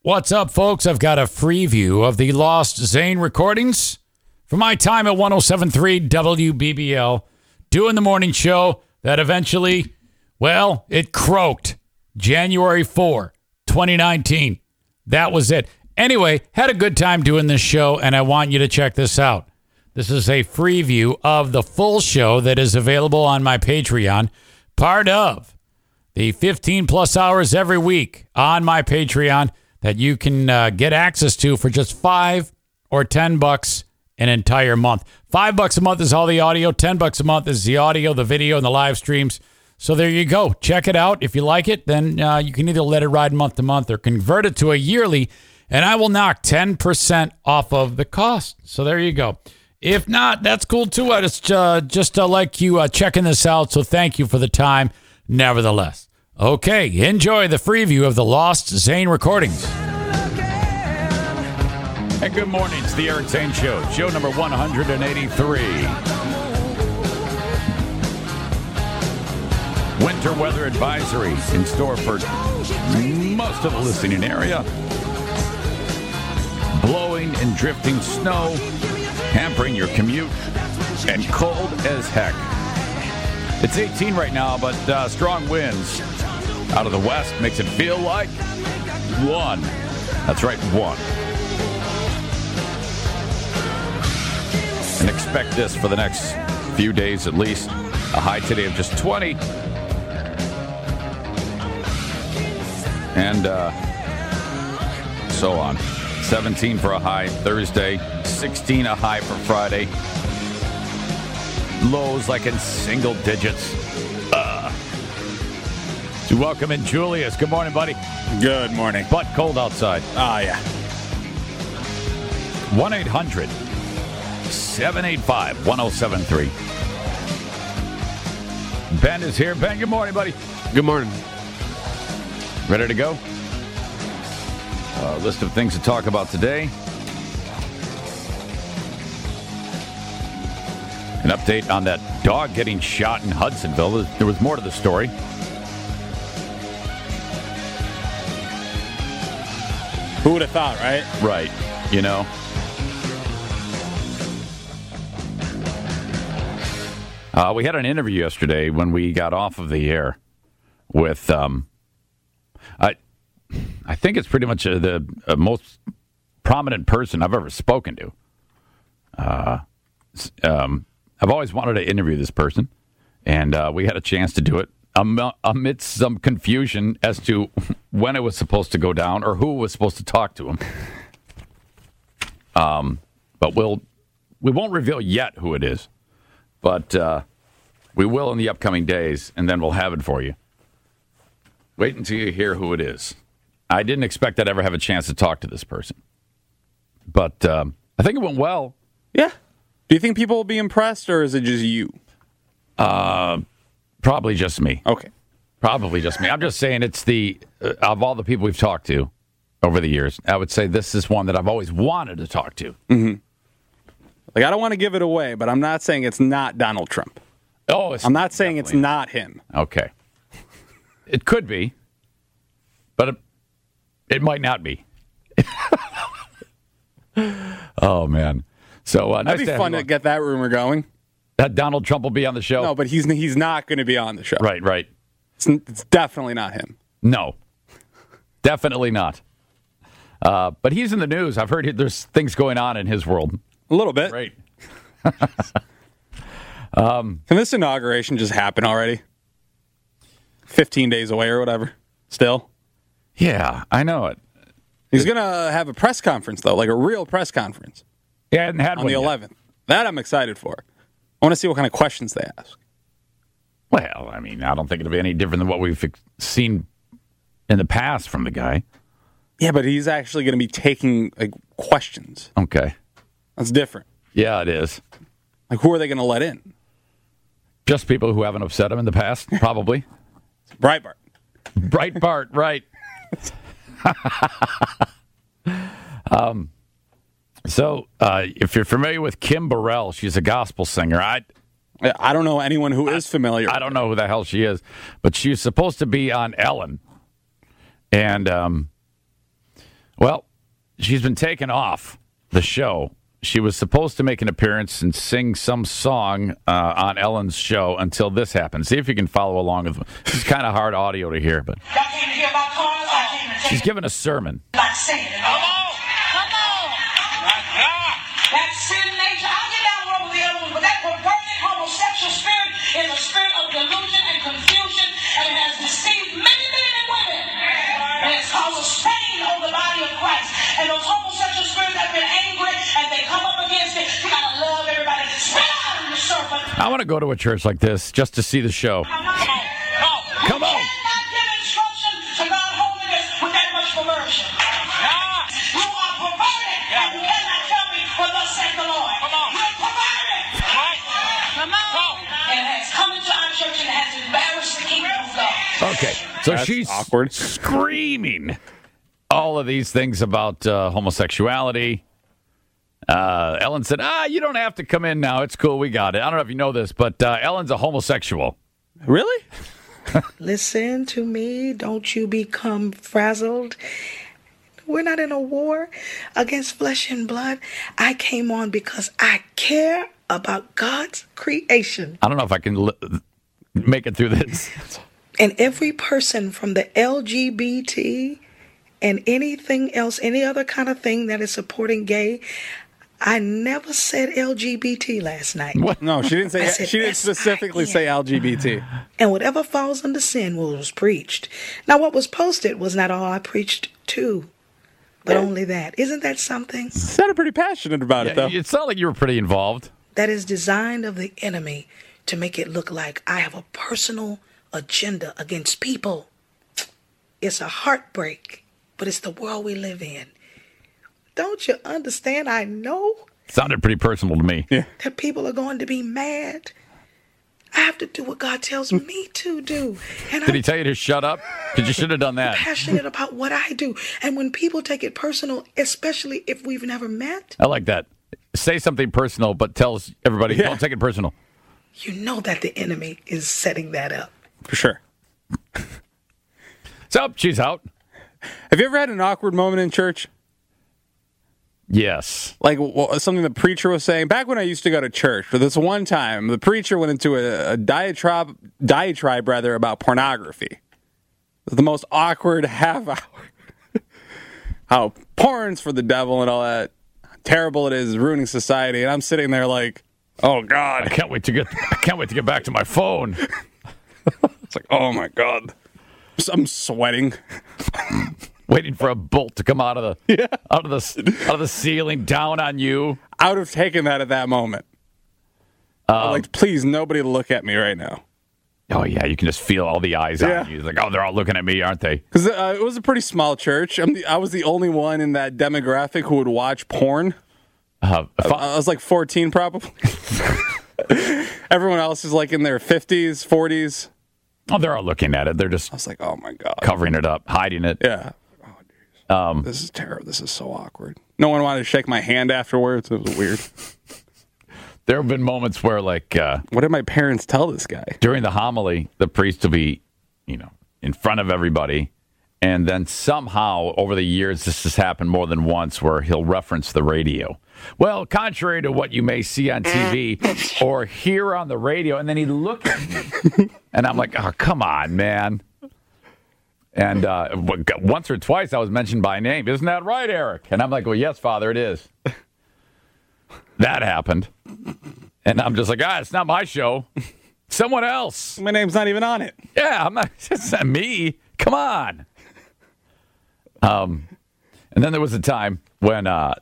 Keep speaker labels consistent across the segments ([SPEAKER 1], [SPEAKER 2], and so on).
[SPEAKER 1] What's up, folks? I've got a free view of the Lost Zane recordings from my time at 107.3 WBBL, doing the morning show that eventually, well, it croaked January 4, 2019. That was it. Anyway, had a good time doing this show, and I want you to check this out. This is a free view of the full show that is available on my Patreon, part of the 15-plus hours every week on my Patreon that you can get access to for just $5 or $10 an entire month. $5 a month is all the audio. $10 a month is the audio, the video, and the live streams. So there you go. Check it out. If you like it, then you can either let it ride month to month or convert it to a yearly, and I will knock 10% off of the cost. So there you go. If not, that's cool too. I just like you checking this out. So thank you for the time, nevertheless. Okay, enjoy the free view of the Lost Zane recordings. And good morning. It's the Eric Zane Show, show number 183. Winter weather advisory in store for most of the listening area. Blowing and drifting snow, hampering your commute, and cold as heck. It's 18 right now, but strong winds out of the west makes it feel like 1. That's right, 1. And expect this for the next few days at least. A high today of just 20. And so on. 17 for a high Thursday. 16 a high for Friday. Lows like in single digits. So welcome in Julius. Good morning, buddy.
[SPEAKER 2] Good morning.
[SPEAKER 1] But cold outside.
[SPEAKER 2] Oh, yeah.
[SPEAKER 1] 1-800-785-1073. Ben is here. Ben, good morning, buddy.
[SPEAKER 3] Good morning.
[SPEAKER 1] Ready to go? List of things to talk about today. An update on that dog getting shot in Hudsonville. There was more to the story.
[SPEAKER 2] Who would have thought, right?
[SPEAKER 1] Right. You know. We had an interview yesterday when we got off of the air with, I think it's pretty much the most prominent person I've ever spoken to. I've always wanted to interview this person, and we had a chance to do it amidst some confusion as to when it was supposed to go down or who was supposed to talk to him. But we won't reveal yet who it is, but we will in the upcoming days, and then we'll have it for you. Wait until you hear who it is. I didn't expect I'd ever have a chance to talk to this person, but I think it went well.
[SPEAKER 2] Yeah. Do you think people will be impressed, or is it just you?
[SPEAKER 1] Probably just me.
[SPEAKER 2] Okay.
[SPEAKER 1] Probably just me. I'm just saying it's of all the people we've talked to over the years, I would say this is one that I've always wanted to talk to.
[SPEAKER 2] Mm-hmm. Like, I don't want to give it away, but I'm not saying it's not Donald Trump.
[SPEAKER 1] Oh,
[SPEAKER 2] I'm not saying it's not him.
[SPEAKER 1] Okay. It could be, but it might not be. Oh, man. So
[SPEAKER 2] that'd be fun to get that rumor going.
[SPEAKER 1] That Donald Trump will be on the show?
[SPEAKER 2] No, but he's not going to be on the show.
[SPEAKER 1] Right.
[SPEAKER 2] It's definitely not him.
[SPEAKER 1] No. Definitely not. But he's in the news. I've heard there's things going on in his world.
[SPEAKER 2] A little bit.
[SPEAKER 1] Right.
[SPEAKER 2] Can this inauguration just happen already? 15 days away or whatever. Still?
[SPEAKER 1] Yeah, I know it.
[SPEAKER 2] He's going to have a press conference, though, like a real press conference.
[SPEAKER 1] Yeah, I hadn't had
[SPEAKER 2] on
[SPEAKER 1] one
[SPEAKER 2] the 11th. That I'm excited for. I want to see what kind of questions they ask.
[SPEAKER 1] Well, I mean, I don't think it'll be any different than what we've seen in the past from the guy.
[SPEAKER 2] Yeah, but he's actually going to be taking questions.
[SPEAKER 1] Okay.
[SPEAKER 2] That's different.
[SPEAKER 1] Yeah, it is.
[SPEAKER 2] Like, who are they going to let in?
[SPEAKER 1] Just people who haven't upset him in the past, probably.
[SPEAKER 2] Breitbart.
[SPEAKER 1] Breitbart, right. So, if you're familiar with Kim Burrell, she's a gospel singer. I
[SPEAKER 2] don't know anyone who is familiar.
[SPEAKER 1] I don't know who the hell she is, but she's supposed to be on Ellen. And, Well, she's been taken off the show. She was supposed to make an appearance and sing some song on Ellen's show until this happened. See if you can follow along with. It's kind of hard audio to hear, but
[SPEAKER 3] Y'all came to hear about cars? I came to
[SPEAKER 1] she's giving a sermon.
[SPEAKER 3] like saying it. Come on! That sin nature, I'll get down with the other ones, but that perverted homosexual spirit is a spirit of delusion and confusion, and it has deceived many men and women. And it's caused a stain on the body of Christ. And those homosexual spirits have been angry, and they come up against it. You gotta love everybody. Spit out on the serpent.
[SPEAKER 1] I want to go to a church like this just to see the show. Come on.
[SPEAKER 3] You cannot give instruction to God holiness with that much perversion. You are perverted, and you cannot tell me what thus saith the Lord. You're perverted. Come on. And it has come into our church and has embarrassed the kingdom of God.
[SPEAKER 1] Okay, so
[SPEAKER 2] That's
[SPEAKER 1] she's
[SPEAKER 2] awkward.
[SPEAKER 1] screaming all of these things about homosexuality. Ellen said, you don't have to come in now. It's cool. We got it. I don't know if you know this, but Ellen's a homosexual.
[SPEAKER 2] Really?
[SPEAKER 4] Listen to me. Don't you become frazzled. We're not in a war against flesh and blood. I came on because I care about God's creation.
[SPEAKER 1] I don't know if I can make it through this.
[SPEAKER 4] And every person from the LGBT and anything else, any other kind of thing that is supporting gay, I never said LGBT last night.
[SPEAKER 1] What?
[SPEAKER 2] No, she didn't say.
[SPEAKER 4] I said
[SPEAKER 2] She didn't specifically say LGBT.
[SPEAKER 4] And whatever falls under sin was preached. Now, what was posted was not all I preached to, but only that. Isn't that something?
[SPEAKER 2] Sounded pretty passionate about it, though.
[SPEAKER 1] It sounded like you were pretty involved.
[SPEAKER 4] That is designed of the enemy to make it look like I have a personal agenda against people. It's a heartbreak, but it's the world we live in. Don't you understand? I know
[SPEAKER 1] Sounded pretty personal to me.
[SPEAKER 2] Yeah.
[SPEAKER 4] that people are going to be mad. I have to do what God tells me to do. And
[SPEAKER 1] Did he
[SPEAKER 4] I'm
[SPEAKER 1] tell you to shut up? Because you should have done that.
[SPEAKER 4] passionate about what I do. And when people take it personal, especially if we've never met,
[SPEAKER 1] I like that. Say something personal, but tell everybody,
[SPEAKER 2] Yeah.
[SPEAKER 1] don't take it personal.
[SPEAKER 4] you know that the enemy is setting that up.
[SPEAKER 2] For sure.
[SPEAKER 1] So, she's out.
[SPEAKER 2] Have you ever had an awkward moment in church?
[SPEAKER 1] Yes.
[SPEAKER 2] Like something the preacher was saying back when I used to go to church. But this one time, the preacher went into a diatribe rather about pornography. It was the most awkward half hour. How porn's for the devil and all that. How terrible it is, ruining society. And I'm sitting there like, oh
[SPEAKER 1] I
[SPEAKER 2] God.
[SPEAKER 1] can't wait to get back to my phone.
[SPEAKER 2] It's like, oh my God. I'm sweating.
[SPEAKER 1] Waiting for a bolt to come out of the ceiling down on you.
[SPEAKER 2] I would have taken that at that moment. I'm like, please, nobody look at me right now.
[SPEAKER 1] Oh yeah, you can just feel all the eyes
[SPEAKER 2] Yeah.
[SPEAKER 1] on you. It's like, oh, they're all looking at me, aren't they?
[SPEAKER 2] Because it was a pretty small church. I was the only one in that demographic who would watch porn. I was like 14 probably. Everyone else is like in their 50s, 40s.
[SPEAKER 1] Oh, they're all looking at it. They're just
[SPEAKER 2] I was like, oh my God.
[SPEAKER 1] covering it up, hiding it.
[SPEAKER 2] Yeah. Oh, geez. This is terrible. This is so awkward. No one wanted to shake my hand afterwards. It was weird.
[SPEAKER 1] There have been moments where, like,
[SPEAKER 2] What did my parents tell this guy?
[SPEAKER 1] during the homily, the priest will be, in front of everybody. And then somehow, over the years, this has happened more than once where he'll reference the radio. Well, contrary to what you may see on TV or hear on the radio, and then he'd look at me. And I'm like, oh, come on, man. And once or twice I was mentioned by name. Isn't that right, Eric? And I'm like, well, yes, Father, it is. That happened. And I'm just like, it's not my show. Someone else.
[SPEAKER 2] My name's not even on it.
[SPEAKER 1] Yeah, I'm not. It's not me. Come on. And then there was a time when I'm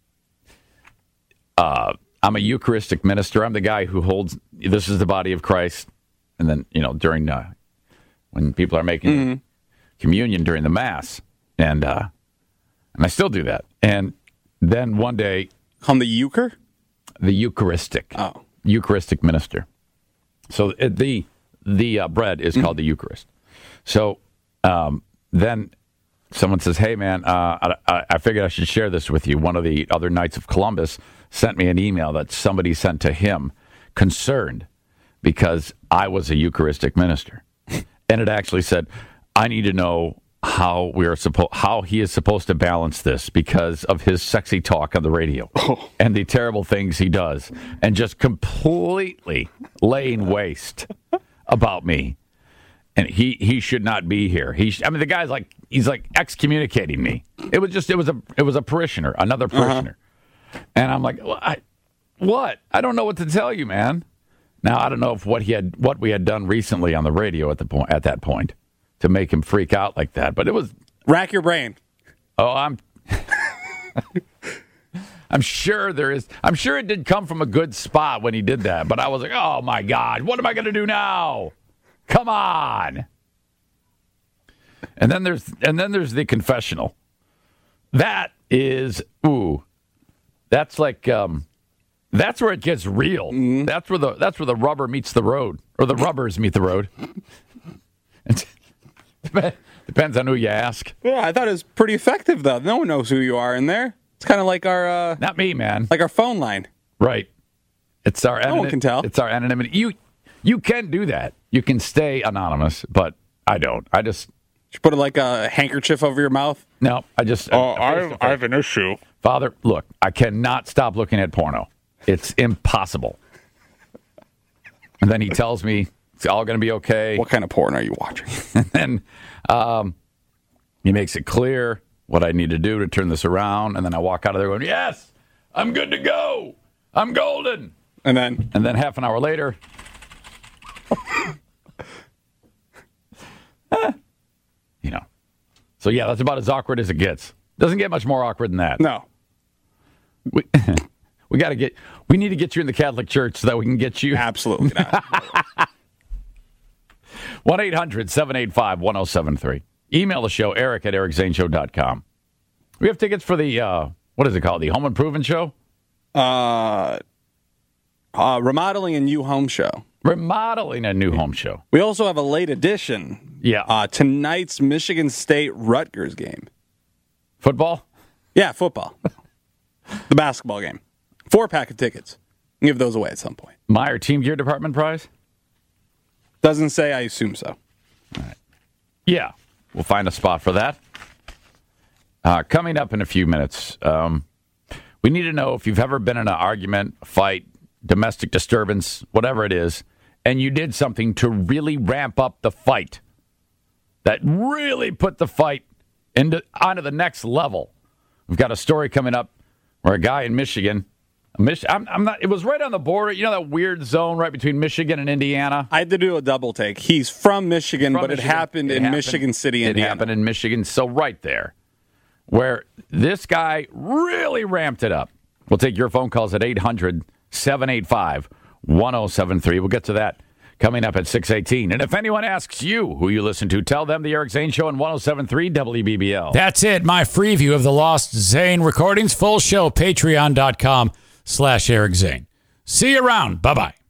[SPEAKER 1] a Eucharistic minister. I'm the guy who holds. This is the body of Christ. And then during when people are making communion during the Mass, and I still do that. And then one day,
[SPEAKER 2] On the euchre?
[SPEAKER 1] the Eucharistic.
[SPEAKER 2] Oh.
[SPEAKER 1] Eucharistic minister. So the bread is called the Eucharist. So then someone says, hey, man, I figured I should share this with you. One of the other Knights of Columbus sent me an email that somebody sent to him concerned because I was a Eucharistic minister. And it actually said, I need to know how he is supposed to balance this because of his sexy talk on the radio and the terrible things he does and just completely laying waste about me. And he should not be here. The guy's he's excommunicating me. It was a parishioner, another parishioner. And I'm like, what? I don't know what to tell you, man. Now I don't know if what we had done recently on the radio at that point to make him freak out like that, but it was
[SPEAKER 2] rack your brain.
[SPEAKER 1] Oh, I'm sure there is. I'm sure it did come from a good spot when he did that, but I was like, oh my God, what am I going to do now? Come on. And then there's the confessional. That is that's like that's where it gets real. Mm-hmm. That's where the rubber meets the road, or the rubbers meet the road. Depends on who you ask.
[SPEAKER 2] Yeah, I thought it was pretty effective though. No one knows who you are in there. It's kind of like our
[SPEAKER 1] not me, man.
[SPEAKER 2] Like our phone line.
[SPEAKER 1] Right. It's our
[SPEAKER 2] no one can tell.
[SPEAKER 1] It's our anonymity. You can do that. You can stay anonymous, but I don't. I just
[SPEAKER 2] put like a handkerchief over your mouth.
[SPEAKER 1] No, I have
[SPEAKER 2] an issue.
[SPEAKER 1] Father, look, I cannot stop looking at porno. It's impossible. And then he tells me it's all going to be okay.
[SPEAKER 2] What kind of porn are you watching?
[SPEAKER 1] And then he makes it clear what I need to do to turn this around. And then I walk out of there going, yes, I'm good to go. I'm golden.
[SPEAKER 2] And then
[SPEAKER 1] half an hour later, So yeah, that's about as awkward as it gets. Doesn't get much more awkward than that.
[SPEAKER 2] No.
[SPEAKER 1] We need to get you in the Catholic Church so that we can get you.
[SPEAKER 2] Absolutely not.
[SPEAKER 1] 1-800-785-1073. Email the show, eric@ericzaneshow.com. We have tickets for the, what is it called? The Home Improvement Show?
[SPEAKER 2] Remodeling a new home show.
[SPEAKER 1] Remodeling a new home show.
[SPEAKER 2] We also have a late edition.
[SPEAKER 1] Yeah.
[SPEAKER 2] Tonight's Michigan State Rutgers game.
[SPEAKER 1] Football?
[SPEAKER 2] Yeah, football. The basketball game. 4-pack of tickets. Give those away at some point.
[SPEAKER 1] Meyer Team Gear Department prize?
[SPEAKER 2] Doesn't say. I assume so.
[SPEAKER 1] All right. Yeah. We'll find a spot for that. Coming up in a few minutes, we need to know if you've ever been in an argument, a fight, domestic disturbance, whatever it is, and you did something to really ramp up the fight, that really put the fight onto the next level. We've got a story coming up where a guy in Michigan, it was right on the border, you know that weird zone right between Michigan and Indiana?
[SPEAKER 2] I had to do a double take. He's from Michigan, but it happened in Michigan City, Indiana.
[SPEAKER 1] It happened in Michigan, so right there, where this guy really ramped it up. We'll take your phone calls at 800-785-1073. We'll get to that coming up at 6:18. And if anyone asks you who you listen to, tell them the Eric Zane Show on 107.3 WBBL. That's it. My free view of the Lost Zane recordings. Full show, patreon.com/Eric Zane. See you around. Bye-bye.